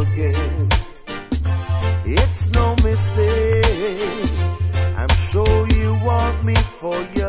again. It's no mistake. I'm sure you want me for you.